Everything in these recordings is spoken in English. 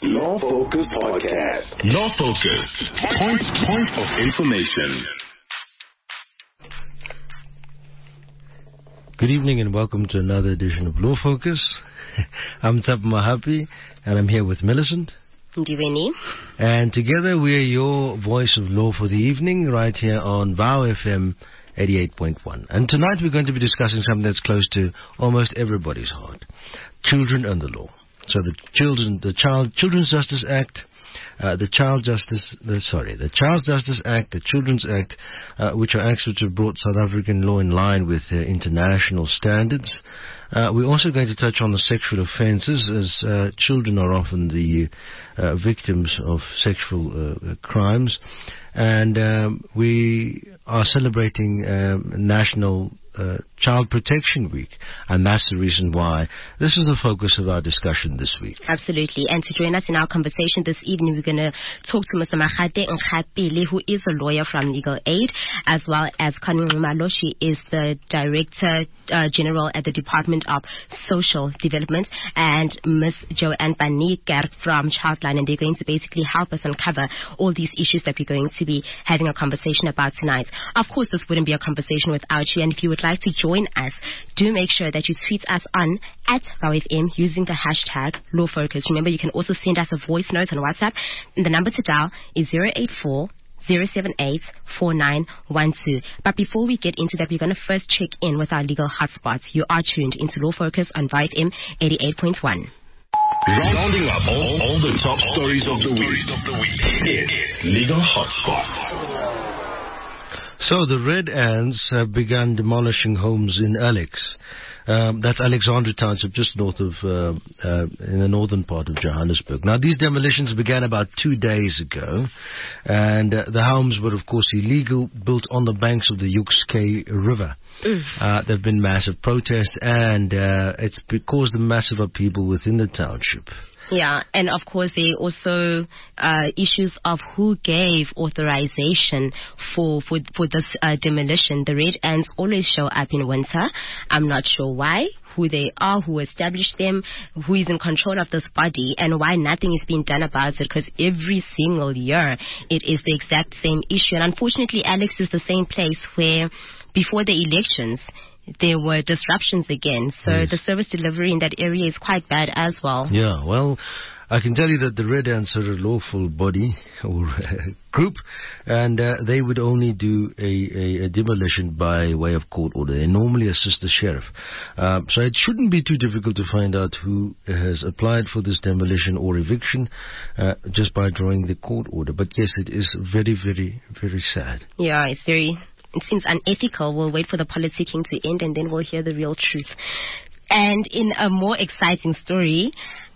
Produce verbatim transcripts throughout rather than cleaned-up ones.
Law Focus Podcast. Law Focus. Point, point of information. Good evening and welcome to another edition of Law Focus. I'm Tsap Mahapi and I'm here with Millicent. Ndiveni. And together we are your voice of law for the evening right here on Vow F M eighty-eight point one. And tonight we're going to be discussing something that's close to almost everybody's heart. Children and the law. So the children, the Child Children's Justice Act, uh, the Child Justice, the, sorry, the Child Justice Act, the Children's Act, uh, which are acts which have brought South African law in line with uh, international standards. Uh, we're also going to touch on the sexual offences, as uh, children are often the uh, victims of sexual uh, crimes. And um, we are celebrating um, National uh, Child Protection Week, and that's the reason why this is the focus of our discussion this week. Absolutely. And to join us in our conversation this evening, we're going to talk to Mister Makgate Nkgapile, who is a lawyer from Legal Aid, as well as Connie Malo. She is the Director uh, General at the Department of Social Development, and Miss Joanne Paniker from Childline, and they're going to basically help us uncover all these issues that we're going to be having a conversation about tonight. Of course, this wouldn't be a conversation without you, and if you would like to join us, do make sure that you tweet us on at Vow F M using the hashtag LawFocus. Remember, you can also send us a voice note on WhatsApp, and the number to dial is zero eight four zero seven eight four nine one two. But before we get into that, we're going to first check in with our legal hotspots. You are tuned into Law Focus on Vow F M eighty-eight point one. Rounding up all, all the top stories of the week. It's Legal Hotspot. So the Red Ants have begun demolishing homes in Alex. Um, that's Alexandra Township, just north of, uh, uh, in the northern part of Johannesburg. Now, these demolitions began about two days ago, and uh, the homes were, of course, illegal, built on the banks of the Yukskay River. Mm. Uh, there have been massive protests, and uh, it's caused a massive upheaval within the township. Yeah, and of course there are also uh, issues of who gave authorization for for, for this uh, demolition. The Red Ants always show up in winter. I'm not sure why, who they are, who established them, who is in control of this body, and why nothing is being done about it, because every single year it is the exact same issue. And unfortunately, Alex is the same place where before the elections there were disruptions again. So yes, the service delivery in that area is quite bad as well. Yeah, well, I can tell you that the Red Ants are a lawful body or group, and uh, they would only do a, a, a demolition by way of court order. They normally assist the sheriff. Um, so it shouldn't be too difficult to find out who has applied for this demolition or eviction uh, just by drawing the court order. But yes, it is very, very, very sad. Yeah, it's very... It seems unethical. We'll wait for the politicking to end and then we'll hear the real truth. And in a more exciting story,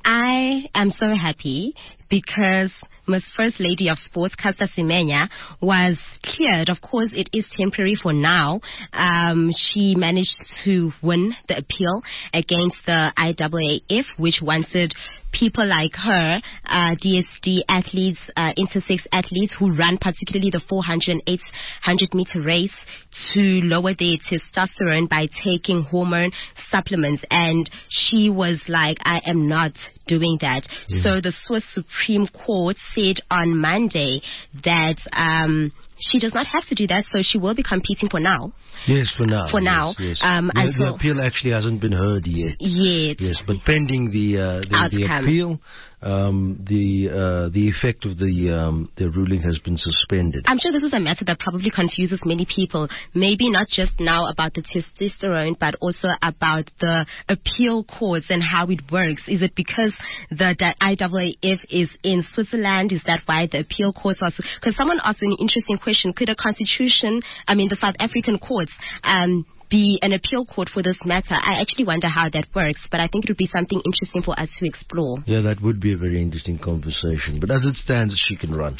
I am so happy because Miss First Lady of Sports, Caster Semenya, was cleared. Of course, it is temporary for now. Um, she managed to win the appeal against the I A A F, which wanted people like her, uh, D S D athletes, uh, intersex athletes who run particularly the four hundred and eight hundred meter race to lower their testosterone by taking hormone supplements. And she was like, I am not doing that. Yeah. So the Swiss Supreme Court said on Monday that um, she does not have to do that, so she will be competing for now. Yes, for now. For yes, now. Yes. Um, the, until the appeal actually hasn't been heard yet. Yet. Yes, but pending the uh, the, the appeal, um, the uh, the effect of the um, the ruling has been suspended. I'm sure this is a matter that probably confuses many people. Maybe not just now about the testosterone, but also about the appeal courts and how it works. Is it because the, the I A A F is in Switzerland? Is that why the appeal courts are? Because someone asked an interesting question: could a constitution, I mean, the South African courts, um, be an appeal court for this matter? I actually wonder how that works, but I think it would be something interesting for us to explore. Yeah, that would be a very interesting conversation. But as it stands, she can run.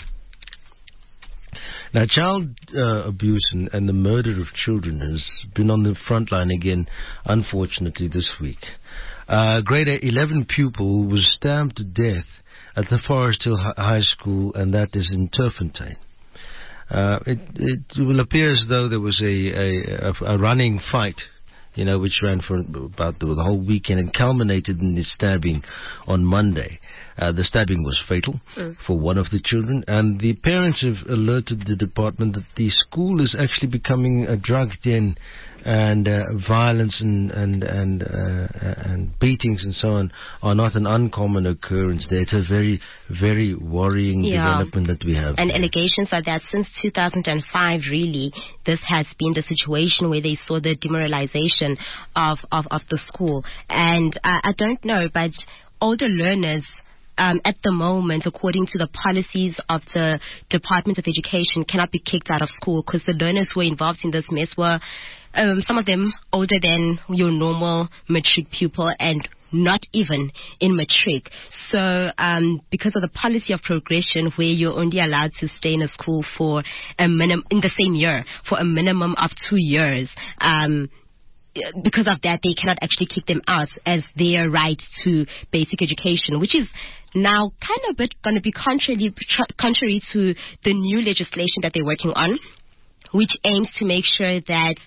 Now, child uh, abuse and, and the murder of children has been on the front line again, unfortunately, this week. A grade eleven pupil was stabbed to death at the Forest Hill High School, and that is in Turffontein. Uh, it, it will appear as though there was a, a, a running fight, you know, which ran for about the, the whole weekend and culminated in the stabbing on Monday. Uh, the stabbing was fatal mm. for one of the children, and the parents have alerted the department that the school is actually becoming a drug den, and uh, violence and and and, uh, and beatings and so on are not an uncommon occurrence there. It's a very, very worrying yeah. development that we have. And allegations are that since two thousand five, really, this has been the situation where they saw the demoralization of, of, of the school. And uh, I don't know, but older learners, Um, at the moment, according to the policies of the Department of Education, cannot be kicked out of school because the learners who were involved in this mess were, um, some of them older than your normal matric pupil and not even in matric. So um, because of the policy of progression where you're only allowed to stay in a school for a minimum, in the same year, for a minimum of two years, um, because of that, they cannot actually kick them out as their right to basic education, which is now kind of a bit going to be contrary, contrary to the new legislation that they're working on, which aims to make sure that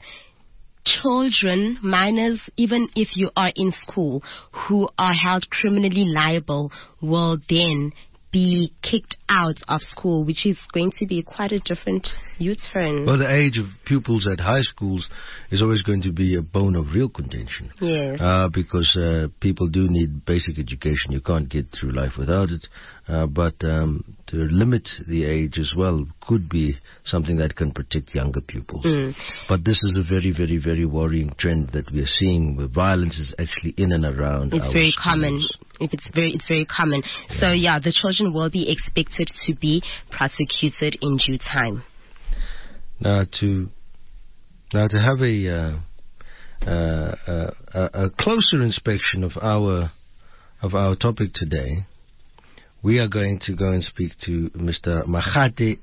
children, minors, even if you are in school, who are held criminally liable, will then be kicked out of school, which is going to be quite a different U-turn. Well, the age of pupils at high schools is always going to be a bone of real contention. Yes. Uh, because uh, people do need basic education. You can't get through life without it. Uh, but um, to limit the age as well could be something that can protect younger pupils. Mm. But this is a very, very, very worrying trend that we are seeing, where violence is actually in and around It's our very schools. common. If it's very, it's very common. Yeah. So yeah, the children will be expected to be prosecuted in due time. Now to now to have a uh, uh, uh, a closer inspection of our of our topic today, we are going to go and speak to Mister Makgate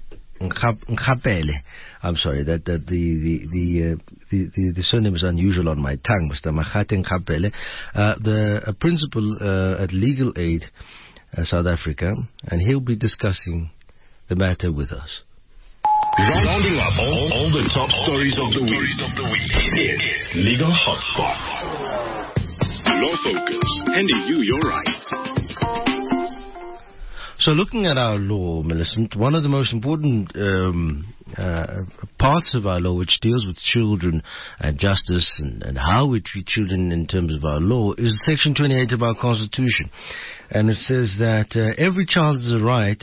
Nkgapele. I'm sorry that, that the the the, uh, the the the surname is unusual on my tongue. Mister Makgate Nkgapele, uh, the uh, principal uh, at Legal Aid uh, South Africa, and he'll be discussing the matter with us. Rounding up all, all the top stories of the week. Of the week. It's Legal Hotspot. Law Focus, handing you your rights. So looking at our law, Millicent, one of the most important um, uh, parts of our law, which deals with children and justice and, and how we treat children in terms of our law, is Section twenty-eight of our Constitution. And it says that uh, every child has a right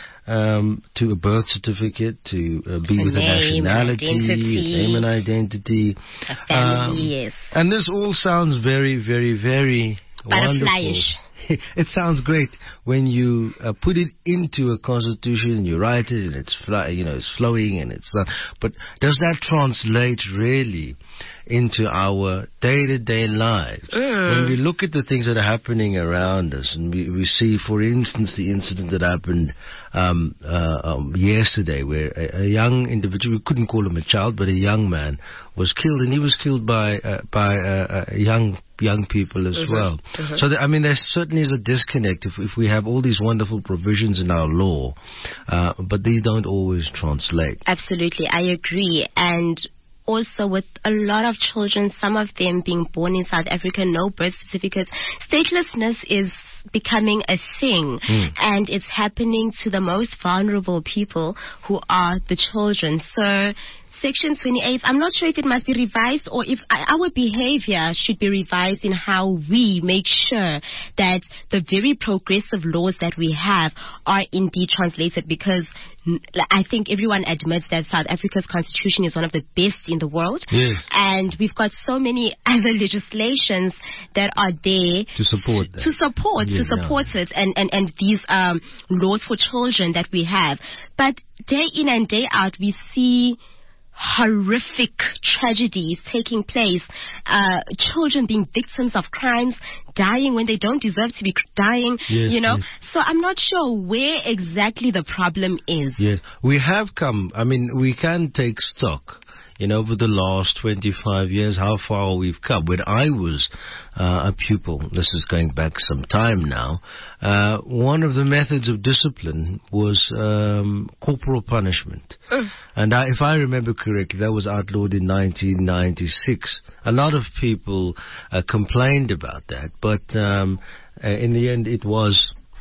Um, to a birth certificate, to uh, be a with name, a nationality, identity, a name and identity. A family, um, yes. And this all sounds very, very, very wonderful. It sounds great when you uh, put it into a constitution and you write it and it's fly, you know it's flowing and it's uh, but does that translate really into our day-to-day lives? Mm. When we look at the things that are happening around us and we, we see, for instance, the incident that happened um, uh, um, yesterday where a, a young individual, we couldn't call him a child, but a young man was killed, and he was killed by uh, by uh, a young young people as mm-hmm. well. Mm-hmm. So, th- I mean, there certainly is a disconnect if, if we have all these wonderful provisions in our law, uh, but these don't always translate. Absolutely, I agree. And also with a lot of children, some of them being born in South Africa, no birth certificates, statelessness is becoming a thing, mm. and it's happening to the most vulnerable people, who are the children. So Section twenty-eight, I'm not sure if it must be revised or if our behavior should be revised in how we make sure that the very progressive laws that we have are indeed translated, because I think everyone admits that South Africa's constitution is one of the best in the world. Yes. And we've got so many other legislations that are there to support that. To support, yeah, to support yeah. it and, and, and these um, laws for children that we have. But day in and day out, we see horrific tragedies taking place, uh, children being victims of crimes, dying when they don't deserve to be dying, yes, you know. Yes. So I'm not sure where exactly the problem is. Yes, we have come, I mean, we can take stock, you know, over the last twenty-five years, how far we've come. When I was uh, a pupil, this is going back some time now, uh, one of the methods of discipline was um, corporal punishment. Mm. And I, if I remember correctly, that was outlawed in nineteen ninety-six. A lot of people uh, complained about that, but um, uh, in the end it was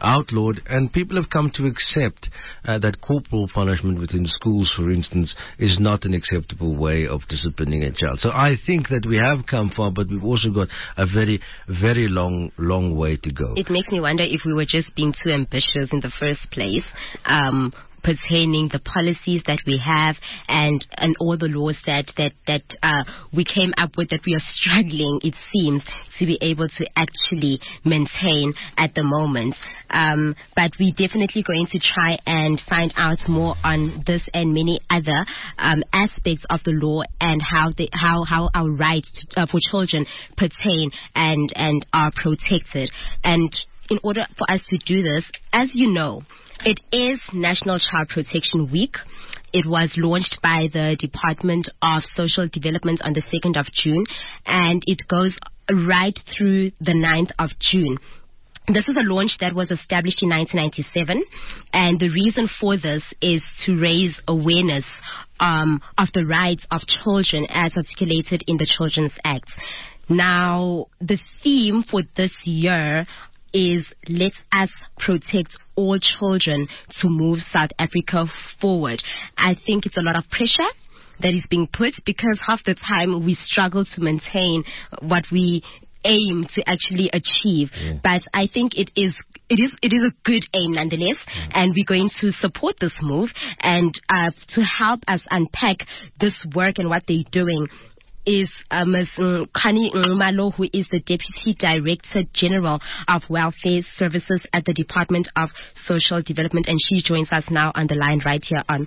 outlawed, and people have come to accept uh, that corporal punishment within schools, for instance, is not an acceptable way of disciplining a child. So I think that we have come far, but we've also got a very, very long, long way to go. It makes me wonder if we were just being too ambitious in the first place. Um, pertaining the policies that we have and and all the laws that that that uh, we came up with, that we are struggling, it seems, to be able to actually maintain at the moment. Um, but we're definitely going to try and find out more on this and many other um, aspects of the law and how they, how how our rights to, uh, for children pertain and and are protected. And in order for us to do this, as you know, it is National Child Protection Week. It was launched by the Department of Social Development on the second of June, and it goes right through the ninth of June. This is a launch that was established in nineteen ninety-seven, and the reason for this is to raise awareness um, of the rights of children as articulated in the Children's Act. Now, the theme for this year is let us protect all children to move South Africa forward. I think it's a lot of pressure that is being put, because half the time we struggle to maintain what we aim to actually achieve. Yeah. But I think it is it is it is a good aim nonetheless, yeah. And we're going to support this move. And uh, to help us unpack this work and what they're doing is uh, Miz Connie Nxumalo, who is the Deputy Director General of Welfare Services at the Department of Social Development, and she joins us now on the line right here on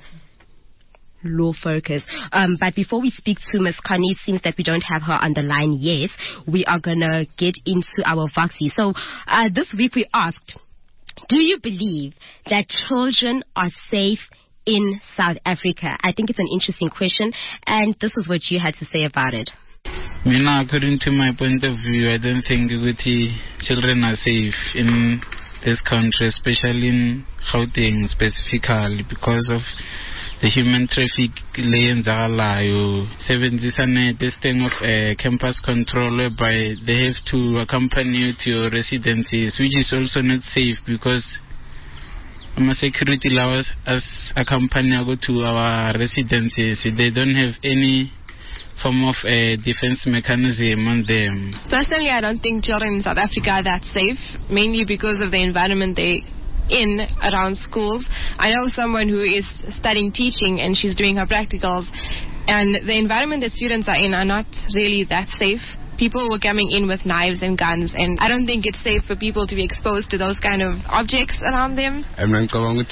Law Focus. Um, but before we speak to Miz Connie, it seems that we don't have her on the line yet. We are going to get into our Voxy. So uh, this week we asked, do you believe that children are safe in South Africa? I think it's an interesting question, and this is what you had to say about it. Mina, according to my point of view, I don't think Guti children are safe in this country, especially in Gauteng specifically, because of the human traffic lanes are alive. Seven this thing of uh, campus control, whereby they have to accompany you to your residences, which is also not safe, because my security laws as a company go to our residences, they don't have any form of a defense mechanism on them. Personally, I don't think children in South Africa are that safe, mainly because of the environment they in around schools. I know someone who is studying teaching and she's doing her practicals, and the environment that students are in are not really that safe. People were coming in with knives and guns, and I don't think it's safe for people to be exposed to those kind of objects around them. Abantwana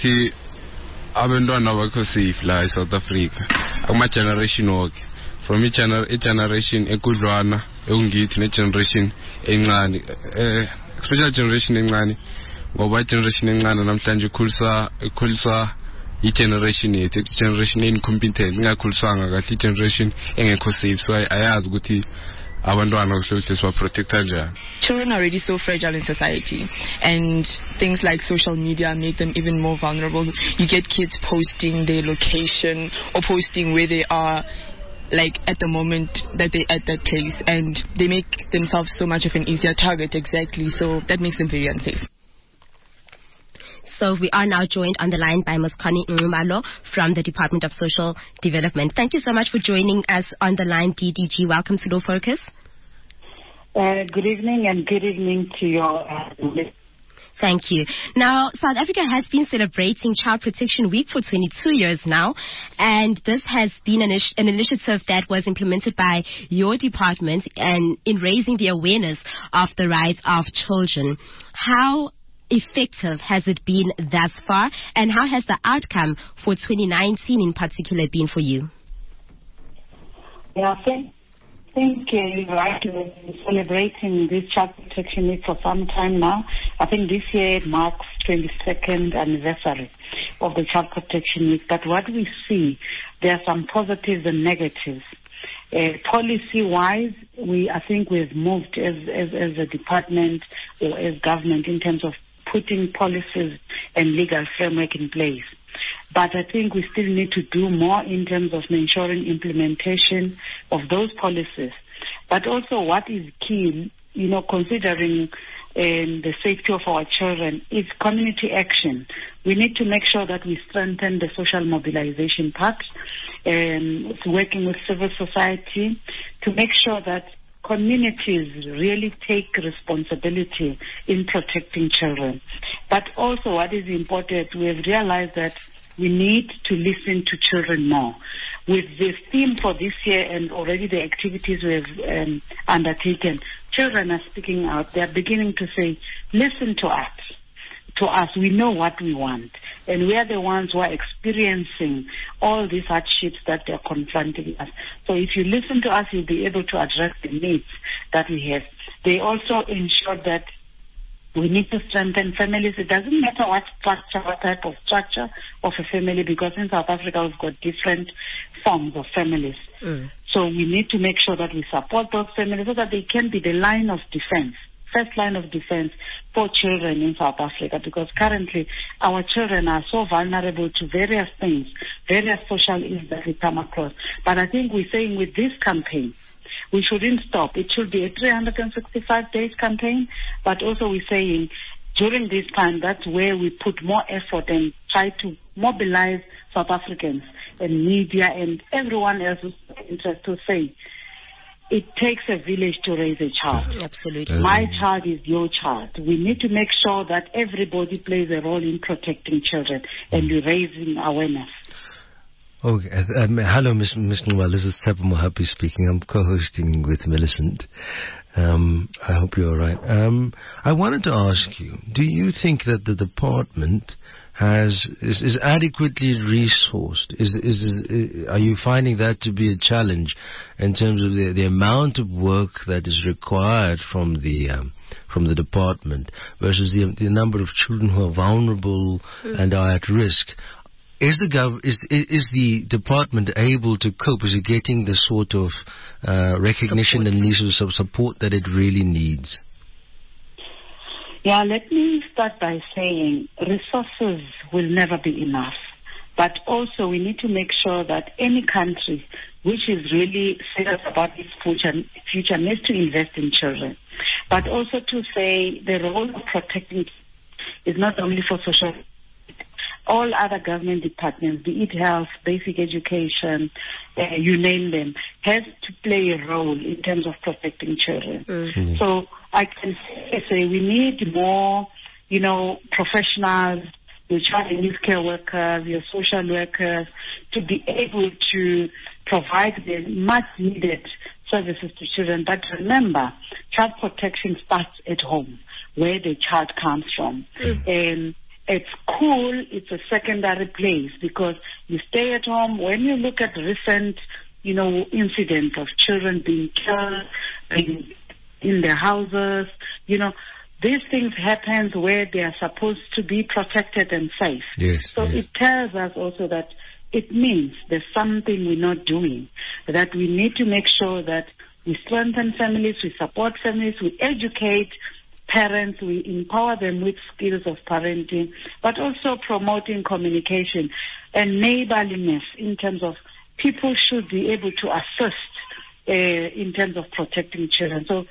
abakho safe la eSouth Africa. Ama generation work from each generation ekudlwana ekungithi ne generation encane, especially generation encane, ngoba generation encane namhlanje ikhulisa ikhulisa i-generation yethu, generation incompetent, ingakhulisanga kahle i-generation engekho safe. So ayazi ukuthi Children are already so fragile in society, and things like social media make them even more vulnerable. You get kids posting their location or posting where they are, like at the moment that they're at that place, and they make themselves so much of an easier target. Exactly, so that makes them very unsafe. So we are now joined on the line by Miz Connie Nxumalo from the Department of Social Development. Thank you so much for joining us on the line, D D G. Welcome to Law Focus. Uh, good evening, and good evening to your... Uh, Thank you. Now, South Africa has been celebrating Child Protection Week for twenty-two years now, and this has been an, an initiative that was implemented by your department and in raising the awareness of the rights of children. How effective has it been thus far, and how has the outcome for twenty nineteen in particular been for you? Yeah, I think, I think uh, you're right. We've been celebrating this Child Protection Week for some time now. I think this year it marks twenty-second anniversary of the Child Protection Week. But what we see, there are some positives and negatives. Uh, policy-wise, we I think we've moved as, as as a department or as government in terms of putting policies and legal framework in place. But I think we still need to do more in terms of ensuring implementation of those policies. But also what is key, you know, considering and the safety of our children is community action. We need to make sure that we strengthen the social mobilization part, and working with civil society to make sure that communities really take responsibility in protecting children. But also what is important, we have realized that we need to listen to children more. With the theme for this year and already the activities we have um, undertaken, children are speaking out. They are beginning to say, listen to us. To us, we know what we want. And we are the ones who are experiencing all these hardships that they are confronting us. So if you listen to us, you'll be able to address the needs that we have. They also ensure that we need to strengthen families. It doesn't matter what structure, what type of structure of a family, because in South Africa we've got different forms of families. Mm. So we need to make sure that we support those families so that they can be the line of defense, first line of defense for children in South Africa, because currently our children are so vulnerable to various things, various social ills that we come across. But I think we're saying with this campaign, we shouldn't stop. It should be a three hundred sixty-five days campaign, but also we're saying during this time, that's where we put more effort and try to mobilize South Africans and media and everyone else who's interested to say, it takes a village to raise a child. Absolutely. My child is your child. We need to make sure that everybody plays a role in protecting children and raising awareness. Okay. Um, hello, Miz Miz Nqubalo. This is Tshepo Mohapi speaking. I'm co-hosting with Millicent. Um, I hope you're all right. Um, I wanted to ask you, do you think that the department has is, is adequately resourced? Is, is, is, are you finding that to be a challenge in terms of the, the amount of work that is required from the um, from the department versus the, the number of children who are vulnerable mm. and are at risk? Is the gov- is, is the department able to cope? Is it getting the sort of uh, recognition support. and leases of support that it really needs? Yeah, let me start by saying resources will never be enough. But also we need to make sure that any country which is really serious about its future, future needs to invest in children. But also to say the role of protecting is not only for social. All other government departments, be it health, basic education, uh, you name them, has to play a role in terms of protecting children. Mm-hmm. So I can say we need more, you know, professionals, your child and youth care workers, your social workers, to be able to provide the much needed services to children. But remember, child protection starts at home, where the child comes from. Mm-hmm. And at school, it's a secondary place because you stay at home. When you look at recent, you know, incidents of children being killed, being in their houses, you know, these things happen where they are supposed to be protected and safe. Yes, so yes. It tells us also that it means there's something we're not doing, that we need to make sure that we strengthen families, we support families, we educate parents, we empower them with skills of parenting, but also promoting communication and neighborliness in terms of people should be able to assist uh, in terms of protecting children. So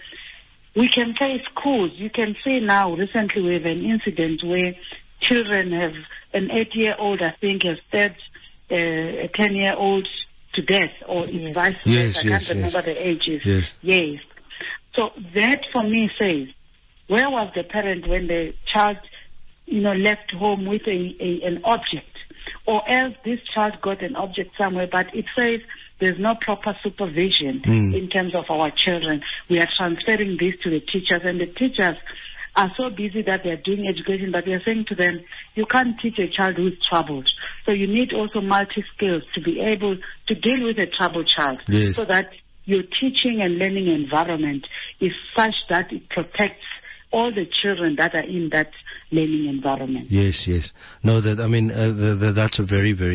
we can say schools. You can see now, recently we have an incident where children have, an eight-year-old, I think, has stabbed uh, a ten-year-old to death, or yes. it's vice versa. Yes, I yes, can't remember yes. the ages. Yes. yes. So that, for me, says, where was the parent when the child, you know, left home with a, a an object? Or else this child got an object somewhere, but it says there's no proper supervision mm. in terms of our children. We are transferring this to the teachers, and the teachers are so busy that they are doing education, but we are saying to them, you can't teach a child who's troubled. So you need also multi-skills to be able to deal with a troubled child, yes. so that your teaching and learning environment is such that it protects all the children that are in that learning environment. Yes, yes. No, that I mean uh, the, the, that's a very, very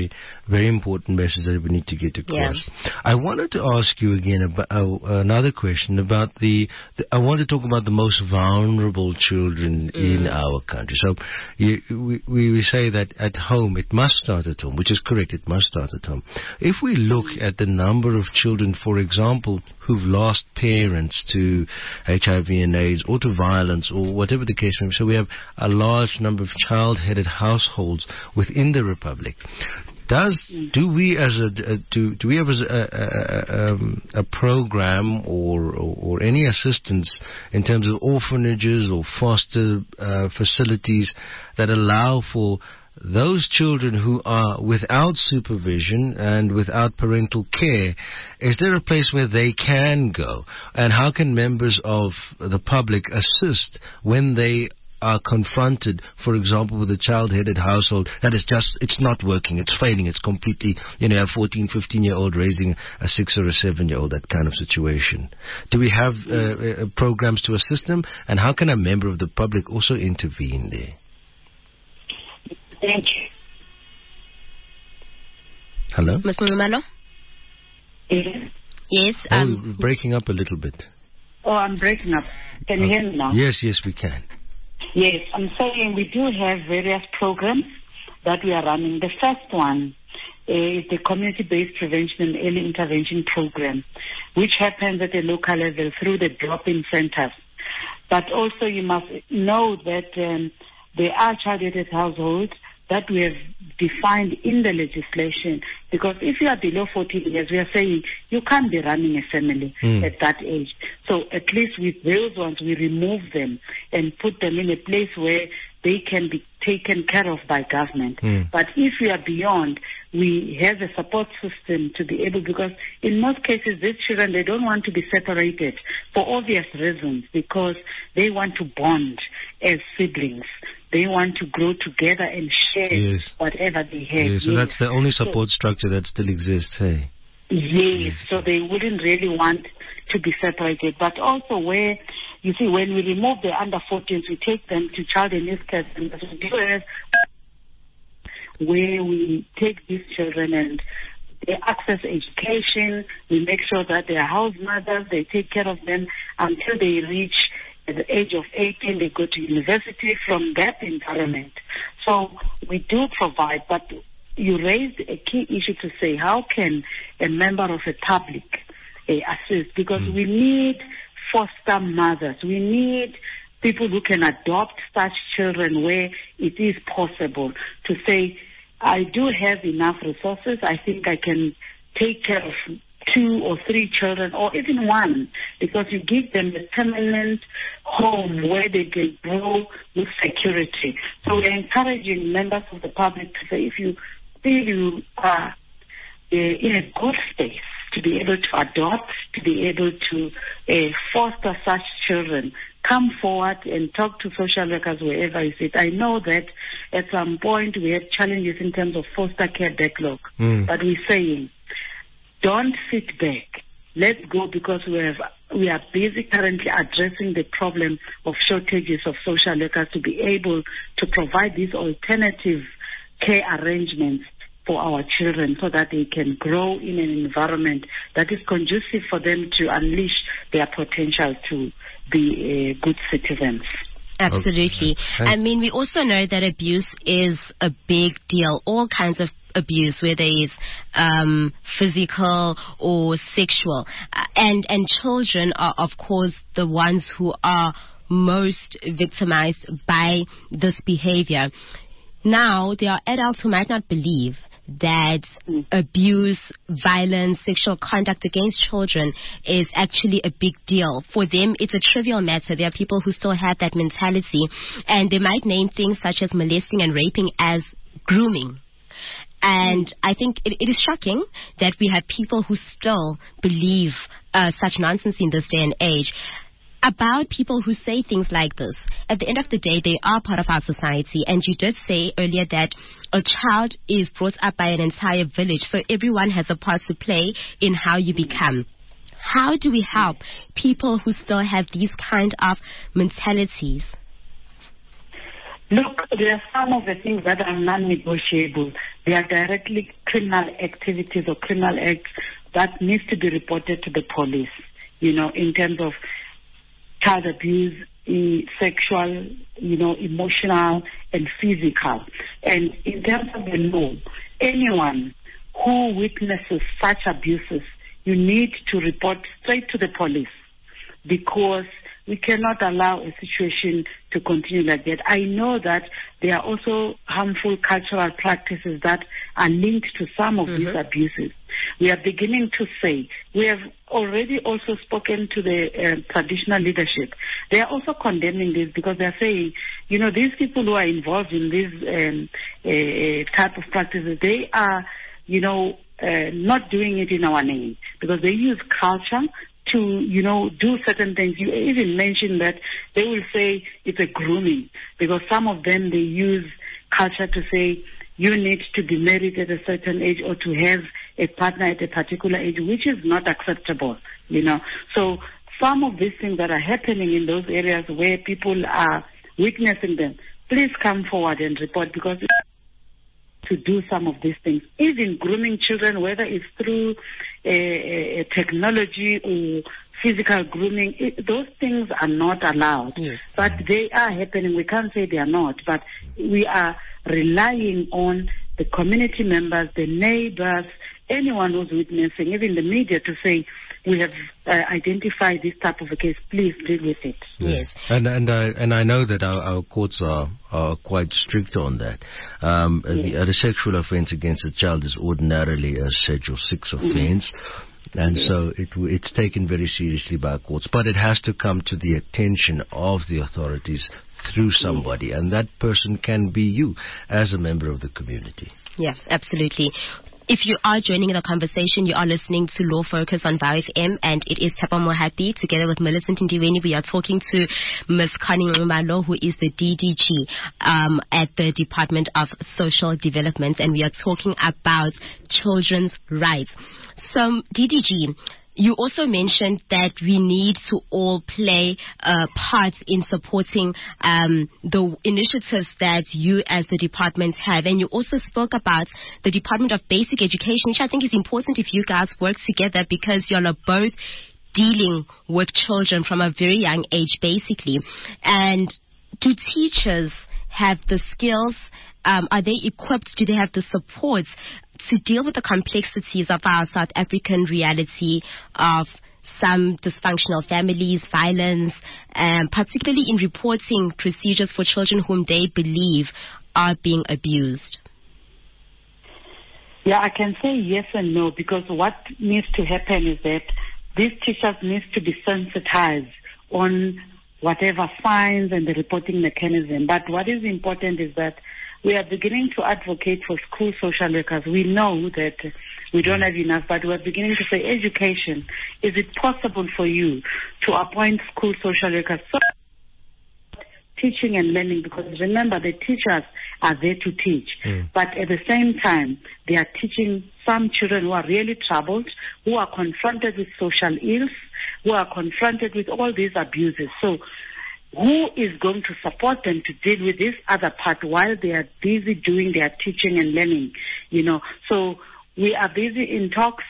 very important message that we need to get across. Yeah. I wanted to ask you again about uh, another question about the, the. I want to talk about the most vulnerable children mm. in our country. So you, we we say that at home it must start at home, which is correct. It must start at home. If we look at the number of children, for example, who've lost parents to H I V and AIDS or to violence or whatever the case may be, so we have a large number of child-headed households within the Republic. Does do we as a do do we have a a, a, um, a program or, or or any assistance in terms of orphanages or foster uh, facilities that allow for those children who are without supervision and without parental care? Is there a place where they can go, and how can members of the public assist when they are confronted, for example, with a child-headed household that is just, it's not working, it's failing, it's completely, you know, a fourteen, fifteen-year-old raising a six or a seven-year-old, that kind of situation? Do we have uh, uh, programs to assist them, and how can a member of the public also intervene there? Thank you. Hello? Miz Mumalo? Yes. Yes. Oh, Um, you're breaking up a little bit. Oh, I'm breaking up. Can you Uh, hear me now? Yes, yes, we can. Yes, I'm saying we do have various programs that we are running. The first one is the community-based prevention and early intervention program, which happens at a local level through the drop-in centers. But also you must know that um, there are child-headed households that we have defined in the legislation, because if you are below fourteen years, we are saying you can't be running a family mm. at that age. So at least with those ones, we remove them and put them in a place where they can be taken care of by government. Mm. But if you are beyond, we have a support system to be able, because in most cases, these children, they don't want to be separated for obvious reasons, because they want to bond as siblings. They want to grow together and share yes. whatever they have. Yes, so yes. that's the only support so, structure that still exists, hey? Yes, so they wouldn't really want to be separated. But also where, you see, when we remove the under fourteens, we take them to child and youth care centers. We do have where we take these children and they access education. We make sure that they are house mothers. They take care of them until they reach at the age of eighteen, they go to university from that environment. So we do provide, but you raised a key issue to say, how can a member of the public uh, assist? Because mm. we need foster mothers. We need people who can adopt such children where it is possible to say, I do have enough resources. I think I can take care of two or three children, or even one, because you give them a permanent home where they can grow with security. So we're encouraging members of the public to say, if you feel you are uh, in a good space to be able to adopt, to be able to uh, foster such children, come forward and talk to social workers wherever you sit. I know that at some point we had challenges in terms of foster care backlog, mm. but we're saying, don't sit back. Let's go, because we have we are busy currently addressing the problem of shortages of social workers to be able to provide these alternative care arrangements for our children so that they can grow in an environment that is conducive for them to unleash their potential to be uh, good citizens. Absolutely. Okay. I mean, we also know that abuse is a big deal. All kinds of abuse, whether it's um, physical or sexual. Uh, and, and children are, of course, the ones who are most victimized by this behavior. Now, there are adults who might not believe that mm. abuse, violence, sexual conduct against children is actually a big deal. For them, it's a trivial matter. There are people who still have that mentality, and they might name things such as molesting and raping as grooming. And I think it, it is shocking that we have people who still believe uh, such nonsense in this day and age. About people who say things like this, at the end of the day, they are part of our society. And you did say earlier that a child is brought up by an entire village, so everyone has a part to play in how you become. How do we help people who still have these kind of mentalities? Look, there are some of the things that are non-negotiable. there are directly criminal activities or criminal acts that needs to be reported to the police, you know, in terms of child abuse, e- sexual, you know, emotional and physical. And in terms of the law, anyone who witnesses such abuses, you need to report straight to the police, because we cannot allow a situation to continue like that. I know that there are also harmful cultural practices that are linked to some of mm-hmm. these abuses. We are beginning to say, we have already also spoken to the uh, traditional leadership. They are also condemning this, because they are saying, you know, these people who are involved in these um, uh, type of practices, they are, you know, uh, not doing it in our name, because they use culture to, you know, do certain things. You even mentioned that they will say it's a grooming, because some of them, they use culture to say you need to be married at a certain age or to have a partner at a particular age, which is not acceptable, you know. So some of these things that are happening in those areas where people are witnessing them, please come forward and report, because to do some of these things, even grooming children, whether it's through a, a technology or physical grooming, it, those things are not allowed. Yes. But they are happening. We can't say they are not, but we are relying on the community members, the neighbors, anyone who's witnessing, even the media, to say, we have uh, identified this type of a case, please deal with it. Yes. And and I, and I know that our, our courts are, are quite strict on that. Um, yes. the, uh, the sexual offense against a child is ordinarily a Schedule six offense. Mm-hmm. And yes. so it, it's taken very seriously by courts. But it has to come to the attention of the authorities through somebody. Yes. And that person can be you as a member of the community. Yeah, absolutely. If you are joining the conversation, you are listening to Law Focus on VOW F M, and it is Tapa Mohapi together with Millicent Ndiweni. We are talking to Miz Connie Nxumalo, who is the D D G um, at the Department of Social Development, and we are talking about children's rights. So, D D G, you also mentioned that we need to all play a part in supporting um, the initiatives that you as the department have. And you also spoke about the Department of Basic Education, which I think is important if you guys work together, because you're both dealing with children from a very young age, basically. And do teachers have the skills? Um, are they equipped? Do they have the support to deal with the complexities of our South African reality of some dysfunctional families, violence, um, particularly in reporting procedures for children whom they believe are being abused? Yeah, I can say yes and no, because what needs to happen is that these teachers need to be sensitized on whatever signs and the reporting mechanism. But what is important is that we are beginning to advocate for school social workers. We know that we don't have enough, but we're beginning to say, education, is it possible for you to appoint school social workers? So teaching and learning, because remember, the teachers are there to teach. Mm. But at the same time, they are teaching some children who are really troubled, who are confronted with social ills, who are confronted with all these abuses. So who is going to support them to deal with this other part while they are busy doing their teaching and learning, you know? So we are busy in talks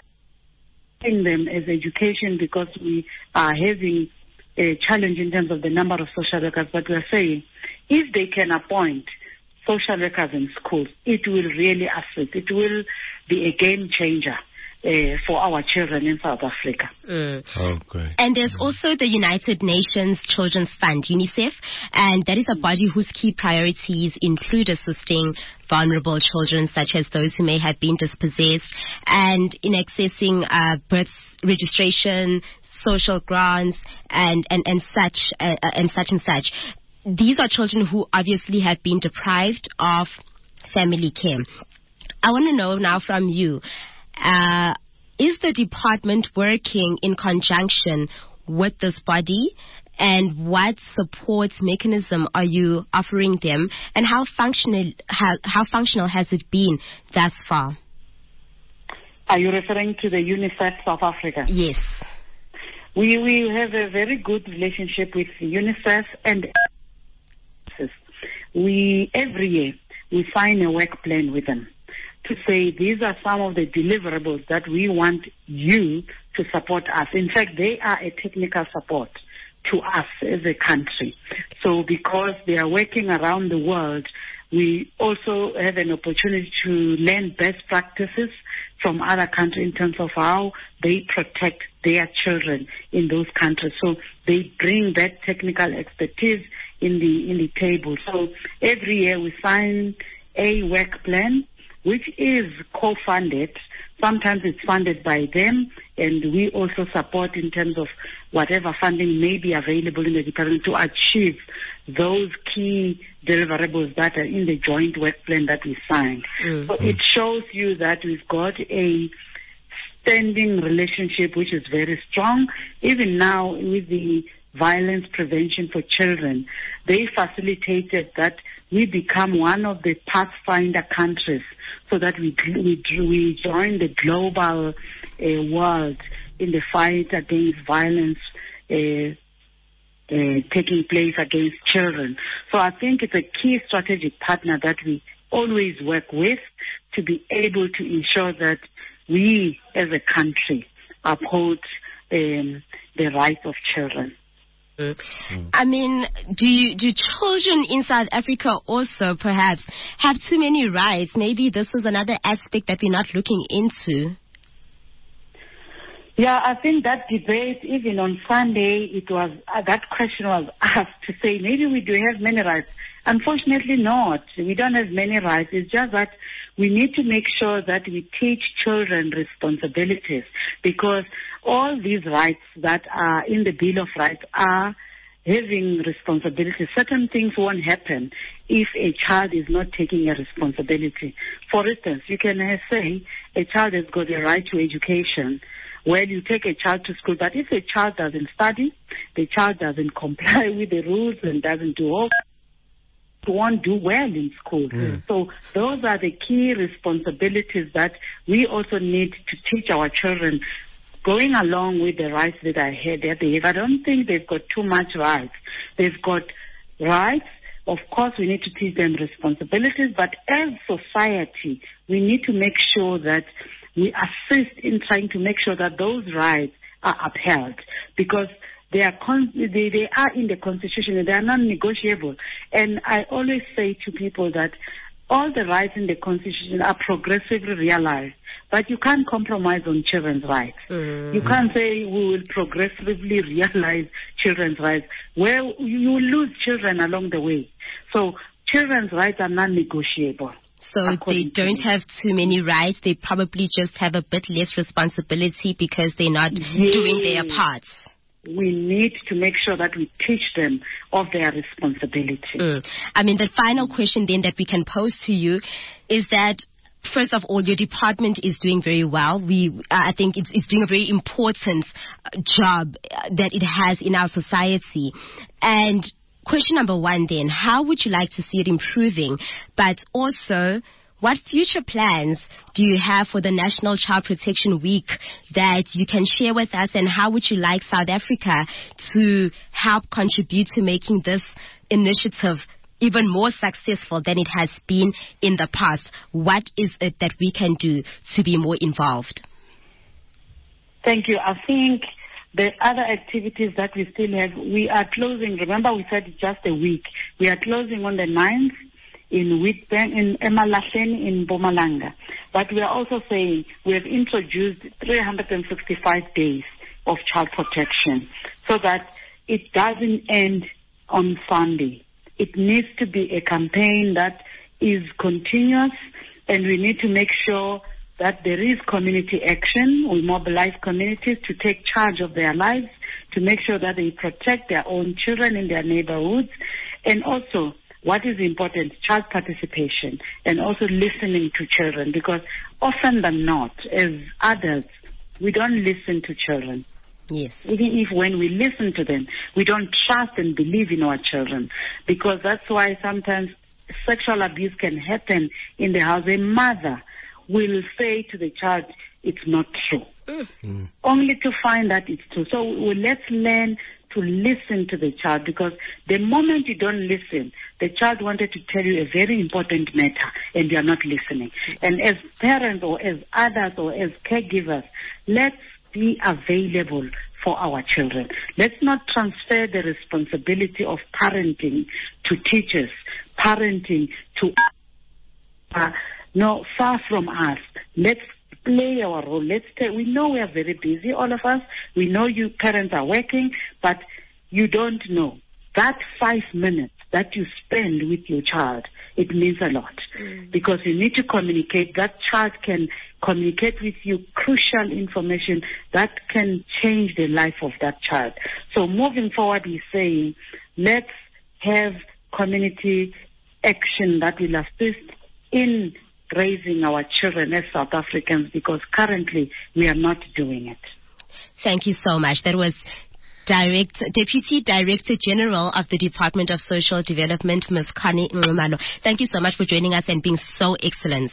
in them as education, because we are having a challenge in terms of the number of social workers. But we are saying, if they can appoint social workers in schools, it will really assist. It will be a game changer Uh, for our children in South Africa. Mm. Oh, great. And there's also the United Nations Children's Fund, UNICEF, and that is a body whose key priorities include assisting vulnerable children, such as those who may have been dispossessed, and in accessing uh, birth registration, social grants, and, and, and such uh, and such and such. These are children who obviously have been deprived of family care. I want to know now from you, Uh, is the department working in conjunction with this body, and what support mechanism are you offering them, and how functional how, how functional has it been thus far? Are you referring to the UNICEF South Africa? Yes. We we have a very good relationship with UNICEF, and we every year we sign a work plan with them. to say these are some of the deliverables that we want you to support us. In fact, they are a technical support to us as a country. So because they are working around the world, we also have an opportunity to learn best practices from other countries in terms of how they protect their children in those countries. So they bring that technical expertise in the in the table. So every year we sign a work plan, which is co-funded. Sometimes it's funded by them, and we also support in terms of whatever funding may be available in the department to achieve those key deliverables that are in the joint work plan that we signed. Mm-hmm. So it shows you that we've got a standing relationship which is very strong. Even now with the violence prevention for children, they facilitated that we become one of the pathfinder countries so that we we, we join the global uh, world in the fight against violence uh, uh, taking place against children. So I think it's a key strategic partner that we always work with to be able to ensure that we as a country uphold um, the rights of children. Mm. I mean, do you, do children in South Africa also perhaps have too many rights? Maybe this is another aspect that we're not looking into. Yeah, I think that debate, even on Sunday, it was uh, that question was asked to say maybe we do have many rights. Unfortunately not. We don't have many rights. It's just that we need to make sure that we teach children responsibilities, because all these rights that are in the Bill of Rights are having responsibilities. Certain things won't happen if a child is not taking a responsibility. For instance, you can say a child has got a right to education. Well, you take a child to school, but if a child doesn't study, the child doesn't comply with the rules and doesn't do all, won't do well in school. Mm. So those are the key responsibilities that we also need to teach our children, going along with the rights that I had that they have. I don't think they've got too much rights. They've got rights. Of course, we need to teach them responsibilities, but as society, we need to make sure that we assist in trying to make sure that those rights are upheld, because they are con- they, they are in the Constitution and they are non-negotiable. And I always say to people that all the rights in the Constitution are progressively realized, but you can't compromise on children's rights. Mm-hmm. You can't say we will progressively realize children's rights. Well, you will lose children along the way. So children's rights are non-negotiable. So they don't have too many rights. They probably just have a bit less responsibility because they're not yes. doing their parts. We need to make sure that we teach them of their responsibility. Mm. I mean, the final question then that we can pose to you is that, first of all, your department is doing very well. We, uh, I think it's, it's doing a very important job that it has in our society. And question number one then, how would you like to see it improving? But also, what future plans do you have for the National Child Protection Week that you can share with us, and how would you like South Africa to help contribute to making this initiative even more successful than it has been in the past? What is it that we can do to be more involved? Thank you. I think the other activities that we still have, we are closing. Remember, we said just a week. We are closing on the ninth in Witbank, in Emalahleni, in Mpumalanga. But we are also saying we have introduced three hundred sixty-five days of child protection so that it doesn't end on Sunday. It needs to be a campaign that is continuous, and we need to make sure that there is community action. We mobilize communities to take charge of their lives, to make sure that they protect their own children in their neighborhoods, and also, what is important, child participation, and also listening to children, because often than not, as adults, we don't listen to children. Yes. Even if when we listen to them, we don't trust and believe in our children, because that's why sometimes sexual abuse can happen in the house. A mother will say to the child, it's not true, mm. only to find that it's true. So well, let's learn to listen to the child, because the moment you don't listen, the child wanted to tell you a very important matter and you are not listening. And as parents or as adults or as caregivers, let's be available for our children. Let's not transfer the responsibility of parenting to teachers, parenting to uh, no, far from us. Let's play our role. Let's stay. We know we are very busy, all of us. We know you parents are working, but you don't know. That five minutes that you spend with your child, it means a lot. Mm. Because you need to communicate. That child can communicate with you crucial information that can change the life of that child. So moving forward, he's saying, let's have community action that will assist in raising our children as South Africans, because currently we are not doing it. Thank you so much. That was Direct, Deputy Director General of the Department of Social Development, Miz Connie Nxumalo. Thank you so much for joining us and being so excellent.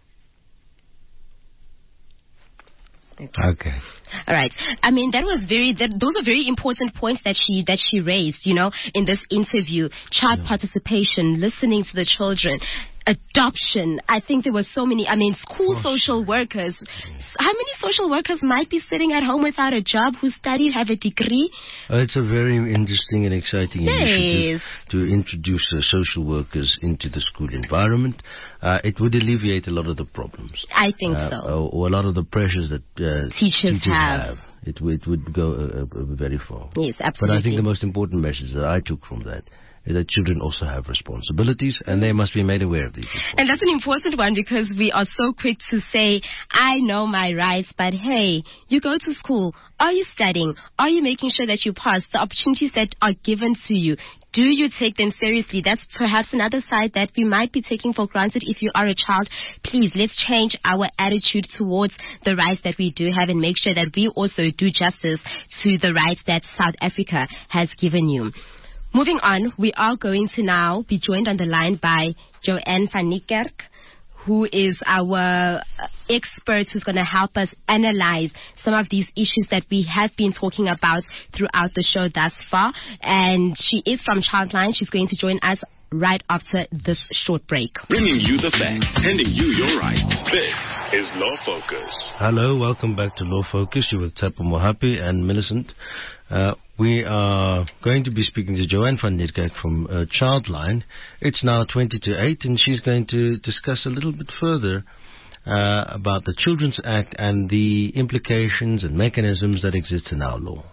Okay. All right. I mean, that was very. That, those are very important points that she that she raised. You know, in this interview, child yeah. participation, listening to the children, adoption. I think there were so many. I mean, school social workers. How many social workers might be sitting at home without a job, who studied, have a degree? Uh, it's a very interesting and exciting yes. initiative to introduce uh, social workers into the school environment. Uh, it would alleviate a lot of the problems. I think uh, so. Or, or a lot of the pressures that uh, teachers, teachers have. have. It, it would go uh, uh, very far. Yes, absolutely. But I think the most important message that I took from that is that children also have responsibilities, and they must be made aware of these. And that's an important one, because we are so quick to say, I know my rights, but hey, you go to school. Are you studying? Are you making sure that you pass? The opportunities that are given to you, do you take them seriously? That's perhaps another side that we might be taking for granted if you are a child. Please, let's change our attitude towards the rights that we do have and make sure that we also do justice to the rights that South Africa has given you. Moving on, we are going to now be joined on the line by Joanne van Niekerk, who is our expert who's going to help us analyze some of these issues that we have been talking about throughout the show thus far. And she is from Childline. She's going to join us right after this short break. Bringing you the facts, handing you your rights. This is Law Focus. Hello, welcome back to Law Focus. You're with Tsepo Mohapi and Millicent. Uh, we are going to be speaking to Joanne van Niekerk from uh, Childline. It's now twenty to eight, and she's going to discuss a little bit further uh, about the Children's Act and the implications and mechanisms that exist in our law.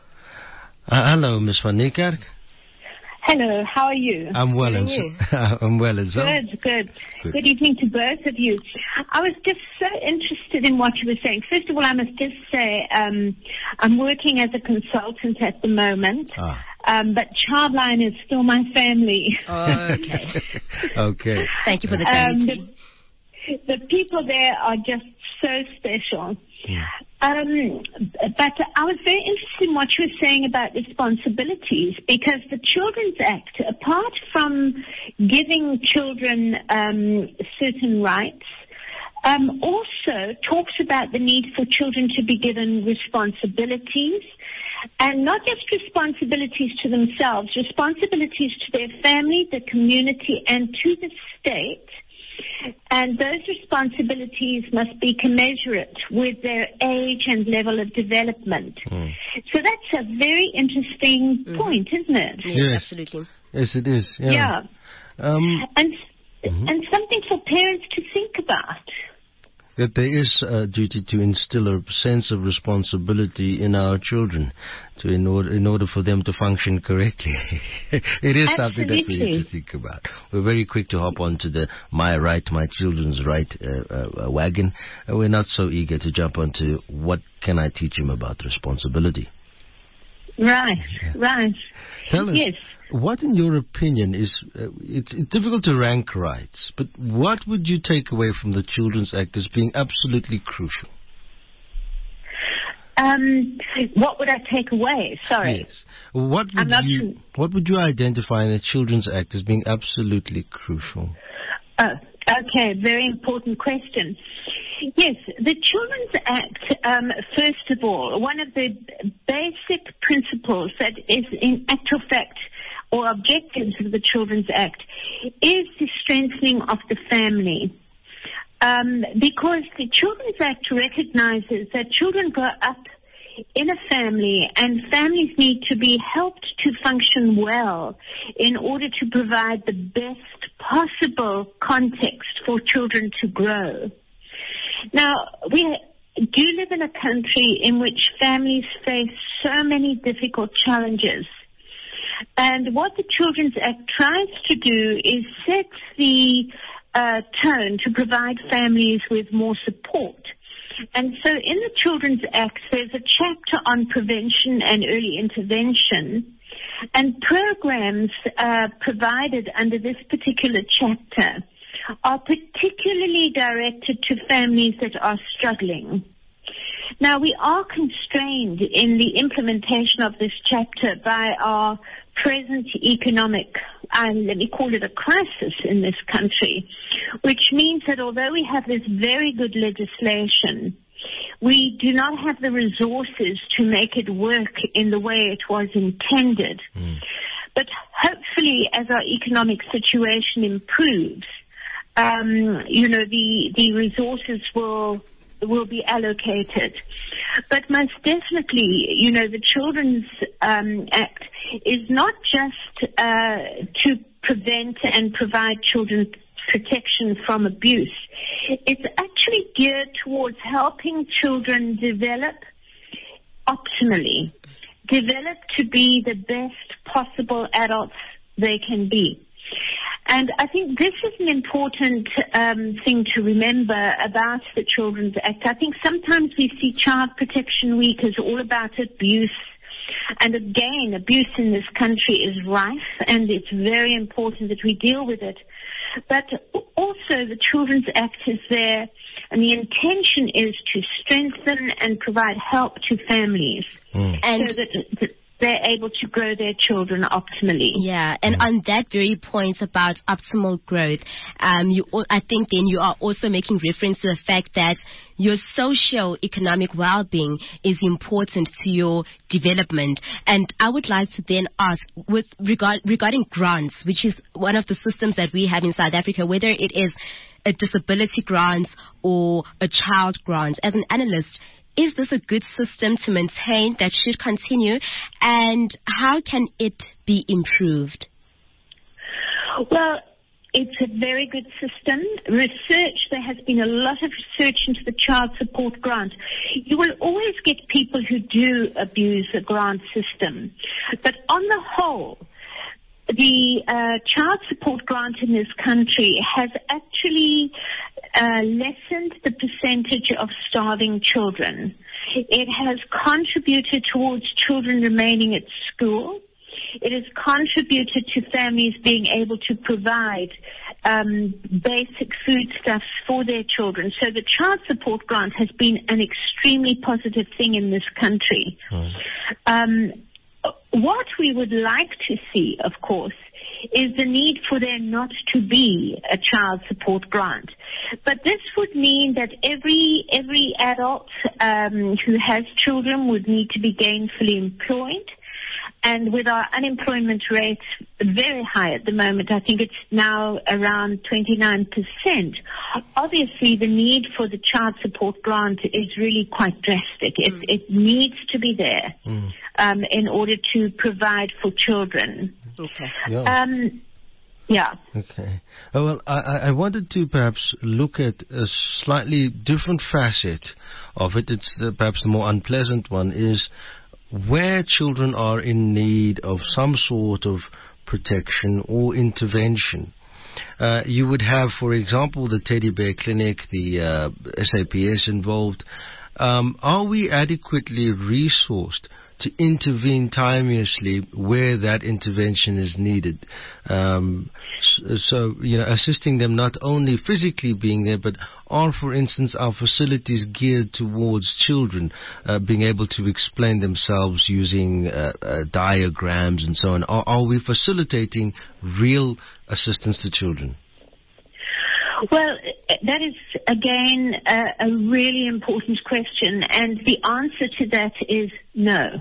Uh, hello, Miz van Niekerk. Hello, how are you? I'm well, and you? I'm well as well. Good, good, good. Good evening to both of you. I was just so interested in what you were saying. First of all, I must just say um, I'm working as a consultant at the moment, ah. um, but Childline is still my family. Oh, okay. Okay. Thank you for the clarity. Um, the, the people there are just so special. Yeah. Um, but I was very interested in what you were saying about responsibilities, because the Children's Act, apart from giving children um, certain rights, um, also talks about the need for children to be given responsibilities, and not just responsibilities to themselves, responsibilities to their family, the community, and to the state. And those responsibilities must be commensurate with their age and level of development. Mm. So that's a very interesting mm-hmm. point, isn't it? Yes, yes, absolutely. Yes, it is. Yeah. yeah. Um, and mm-hmm. and something for parents to think about. That there is a duty to instill a sense of responsibility in our children, to in order in order for them to function correctly. It is Absolutely. something that we need to think about. We're very quick to hop onto the my right, my children's right uh, uh, wagon. And we're not so eager to jump onto what can I teach them about responsibility. Right, yeah. right. Tell us, yes. what in your opinion is, uh, it's, it's difficult to rank rights, but what would you take away from the Children's Act as being absolutely crucial? Um, what would I take away? Sorry. Yes. What would I'm not you sure. What would you identify in the Children's Act as being absolutely crucial? Oh, okay, very important question. Yes, the Children's Act, um, first of all, one of the basic principles that is in actual fact or objectives of the Children's Act is the strengthening of the family. Um, because the Children's Act recognizes that children grow up in a family and families need to be helped to function well in order to provide the best possible context for children to grow. Now, we do live in a country in which families face so many difficult challenges. And what the Children's Act tries to do is set the uh, tone to provide families with more support. And so in the Children's Act, there's a chapter on prevention and early intervention, and programs uh, provided under this particular chapter are particularly directed to families that are struggling. Now, we are constrained in the implementation of this chapter by our present economic, uh, let me call it a crisis in this country, which means that although we have this very good legislation, we do not have the resources to make it work in the way it was intended. Mm. But hopefully, as our economic situation improves, um, you know, the, the resources will will be allocated. But most definitely, you know, the Children's um, Act is not just uh, to prevent and provide children protection from abuse. It's actually geared towards helping children develop optimally, develop to be the best possible adults they can be. And I think this is an important um, thing to remember about the Children's Act. I think sometimes we see Child Protection Week as all about abuse. And again, abuse in this country is rife, and it's very important that we deal with it. But also the Children's Act is there, and the intention is to strengthen and provide help to families mm. and so that, that they're able to grow their children optimally. Yeah, and on that very point about optimal growth, um, you, I think then you are also making reference to the fact that your socio-economic well-being is important to your development. And I would like to then ask, with regard, regarding grants, which is one of the systems that we have in South Africa, whether it is a disability grant or a child grant, as an analyst, is this a good system to maintain that should continue, and how can it be improved? Well, it's a very good system. Research, there has been a lot of research into the child support grant. You will always get people who do abuse the grant system. But on the whole, the uh, child support grant in this country has actually uh, lessened the percentage of starving children. It has contributed towards children remaining at school. It has contributed to families being able to provide um, basic foodstuffs for their children. So the child support grant has been an extremely positive thing in this country. Mm. Um, What we would like to see, of course, is the need for there not to be a child support grant. But this would mean that every every adult um, who has children would need to be gainfully employed. And with our unemployment rates very high at the moment, I think it's now around twenty-nine percent, obviously the need for the child support grant is really quite drastic. It, mm. it needs to be there mm. um, in order to provide for children. Okay. Yeah. Um, yeah. Okay. Oh, well, I, I wanted to perhaps look at a slightly different facet of it. It's uh, perhaps the more unpleasant one, is where children are in need of some sort of protection or intervention. Uh, you would have, for example, the Teddy Bear Clinic, the uh, S A P S involved. Um, are we adequately resourced to intervene timeously where that intervention is needed? Um, so, so, you know, assisting them not only physically being there, but are, for instance, our facilities geared towards children, uh, being able to explain themselves using uh, uh, diagrams and so on? Are, are we facilitating real assistance to children? Well, that is, again, a, a really important question, and the answer to that is no.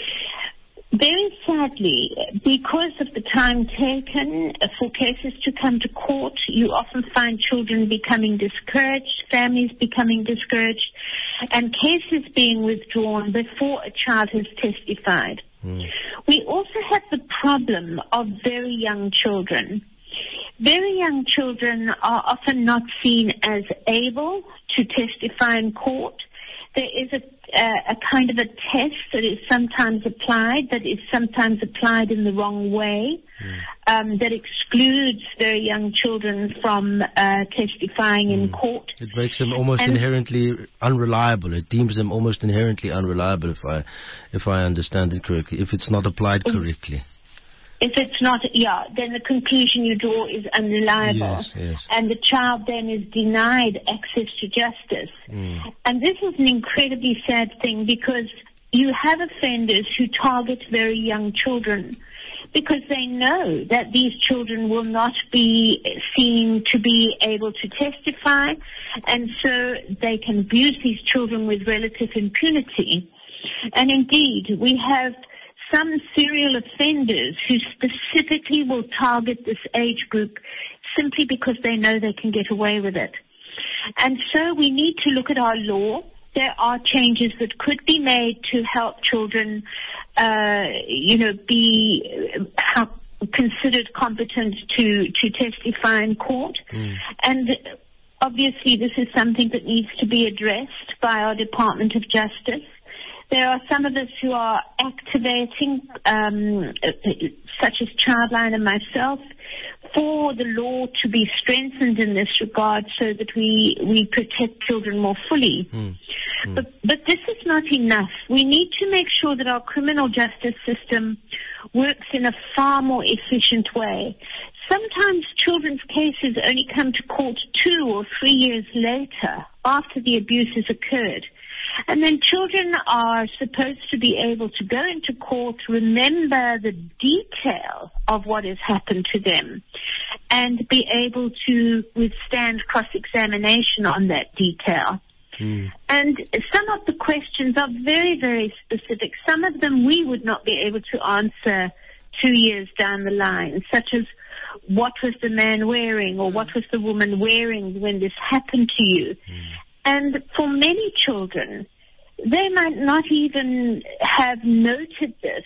Very sadly, because of the time taken for cases to come to court, you often find children becoming discouraged, families becoming discouraged, and cases being withdrawn before a child has testified. Mm. We also have the problem of very young children. Very young children are often not seen as able to testify in court. There is a, a, a kind of a test that is sometimes applied, that is sometimes applied in the wrong way, mm. um, that excludes very young children from uh, testifying mm. in court. It makes them almost and inherently unreliable. It deems them almost inherently unreliable, if I, if I understand it correctly, if it's not applied correctly. If it's not, yeah, then the conclusion you draw is unreliable. Yes, yes. And the child then is denied access to justice. Mm. And this is an incredibly sad thing, because you have offenders who target very young children because they know that these children will not be seen to be able to testify, and so they can abuse these children with relative impunity. And indeed, we have some serial offenders who specifically will target this age group simply because they know they can get away with it. And so we need to look at our law. There are changes that could be made to help children, uh, you know, be uh, considered competent to, to testify in court. Mm. And obviously this is something that needs to be addressed by our Department of Justice. There are some of us who are activating, um, such as Childline and myself, for the law to be strengthened in this regard so that we, we protect children more fully. Mm. Mm. But, but this is not enough. We need to make sure that our criminal justice system works in a far more efficient way. Sometimes children's cases only come to court two or three years later, after the abuse has occurred. And then children are supposed to be able to go into court, remember the detail of what has happened to them, and be able to withstand cross-examination on that detail. Mm. And some of the questions are very, very specific. Some of them we would not be able to answer two years down the line, such as what was the man wearing, or what was the woman wearing when this happened to you? Mm. And for many children, they might not even have noted this.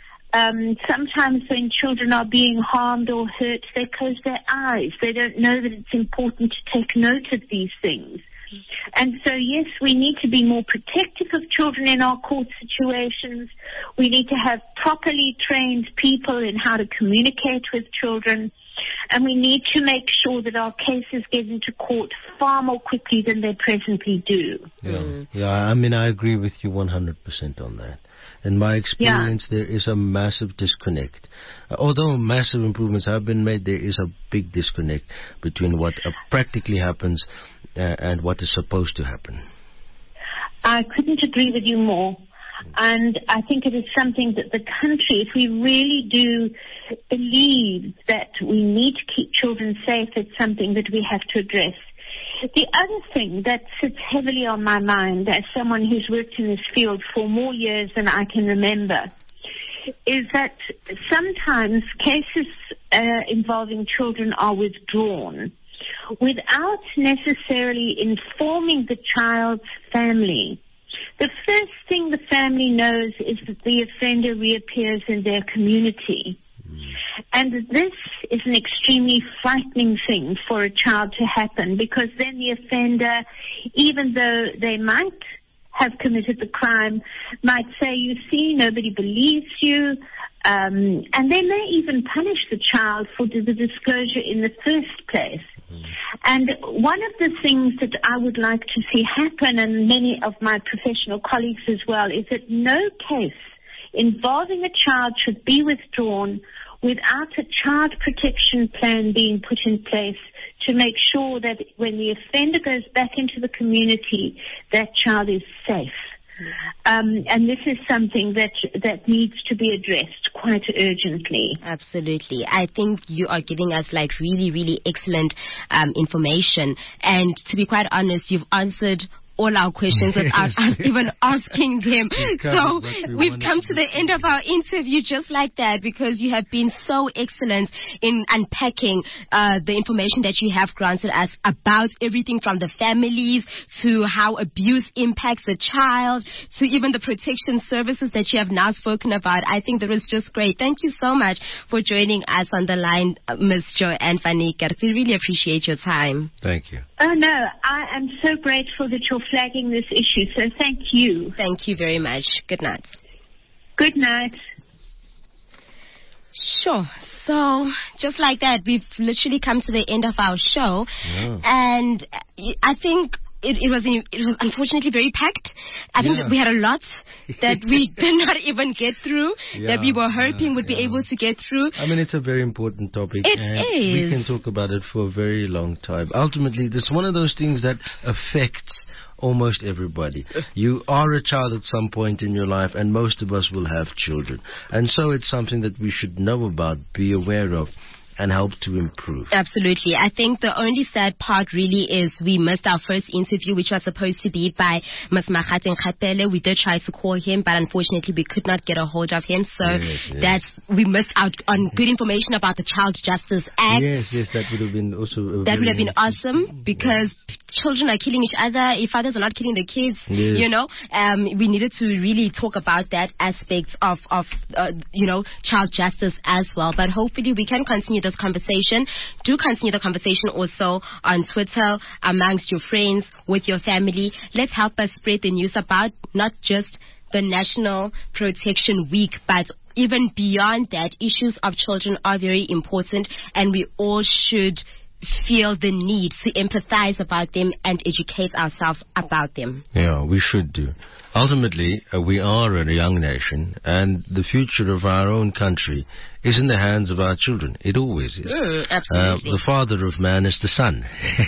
Um, sometimes when children are being harmed or hurt, they close their eyes. They don't know that it's important to take note of these things. And so, yes, we need to be more protective of children in our court situations. We need to have properly trained people in how to communicate with children. And we need to make sure that our cases get into court far more quickly than they presently do. Yeah, mm. yeah. I mean, I agree with you one hundred percent on that. In my experience, yeah. there is a massive disconnect. Uh, although massive improvements have been made, there is a big disconnect between what uh, practically happens uh, and what is supposed to happen. I couldn't agree with you more. And I think it is something that the country, if we really do believe that we need to keep children safe, it's something that we have to address. The other thing that sits heavily on my mind as someone who's worked in this field for more years than I can remember is that sometimes cases uh, involving children are withdrawn without necessarily informing the child's family. The first thing the family knows is that the offender reappears in their community. Mm. And this is an extremely frightening thing for a child to happen, because then the offender, even though they might have committed the crime, might say, you see, nobody believes you, um, and they may even punish the child for the disclosure in the first place. Mm. And one of the things that I would like to see happen, and many of my professional colleagues as well, is that no case involving a child should be withdrawn without a child protection plan being put in place to make sure that when the offender goes back into the community, that child is safe. Um, and this is something that that needs to be addressed quite urgently. Absolutely. I think you are giving us like really, really excellent um, information. And to be quite honest, you've answered all our questions without us even asking them. So we we've come to the end of our interview just like that, because you have been so excellent in unpacking uh, the information that you have granted us about everything from the families to how abuse impacts a child to even the protection services that you have now spoken about. I think that was just great. Thank you so much for joining us on the line, uh, Miz Joanne van Niekerk. We really appreciate your time. Thank you. Oh, no, I am so grateful that you're flagging this issue, so thank you. Thank you very much. Good night. Good night. Sure. So, just like that, we've literally come to the end of our show. Yeah. And I think it, it was it was unfortunately very packed. I think Yeah. that we had a lot that we did not even get through, Yeah, that we were hoping yeah, would be yeah. able to get through. I mean, it's a very important topic. It and is. We can talk about it for a very long time. Ultimately, it's one of those things that affects almost everybody. You are a child at some point in your life, and most of us will have children. And so it's something that we should know about, be aware of, and help to improve. Absolutely. I think the only sad part really is we missed our first interview, which was supposed to be by Miz Makgateng Kgapele. We did try to call him, but unfortunately we could not get a hold of him. So Yes, yes. that's, we missed out on good information about the Child Justice Act. Yes, yes, that would have been also... a That would very have been awesome, because children are killing each other. If fathers are not killing the kids, Yes. you know, um, we needed to really talk about that aspect of, of uh, you know, child justice as well. But hopefully we can continue this conversation. Do continue the conversation also on Twitter, amongst your friends, with your family. Let's help us spread the news about not just the National Protection Week, but even beyond that. Issues of children are very important, and we all should feel the need to empathize about them and educate ourselves about them. Yeah, we should do. Ultimately, uh, we are a young nation, and the future of our own country is in the hands of our children. It always is. Mm, Uh, absolutely. the father of man is the son.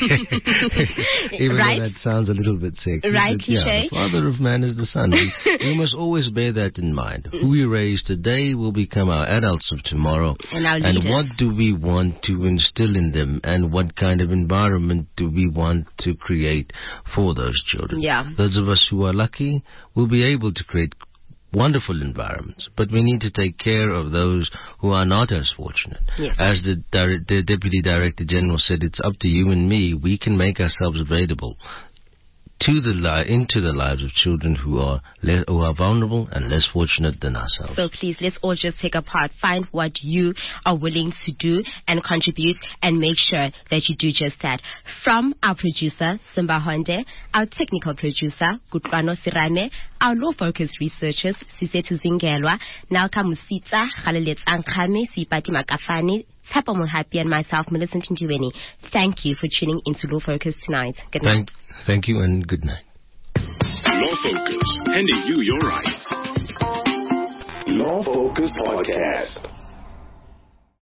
Even Right? though that sounds a little bit sexy. Right, but yeah, cliche? the father of man is the son. we, we must always bear that in mind. Who we raise today will become our adults of tomorrow. And our And leaders. what do we want to instill in them, and what kind of environment do we want to create for those children? Yeah. Those of us who are lucky will be able to create wonderful environments, but we need to take care of those who are not as fortunate. Yes. As the, dir- the Deputy Director General said, it's up to you and me. We can make ourselves available to the li- into the lives of children who are le- who are vulnerable and less fortunate than ourselves. So please, let's all just take a part, find what you are willing to do and contribute, and make sure that you do just that. From our producer, Simba Honde, our technical producer, Kutlwano Sirame, our law-focused researchers, Sisetu Zingelwa, Nalka Musitsa, Khalelet Ankame, Sipati Makafani, Tapa Muhapi, and myself, Millicent Njiweni. Thank you for tuning into Law Focus tonight. Good night. Thank, thank you and good night. Law Focus, handing you your rights. Law Focus Podcast.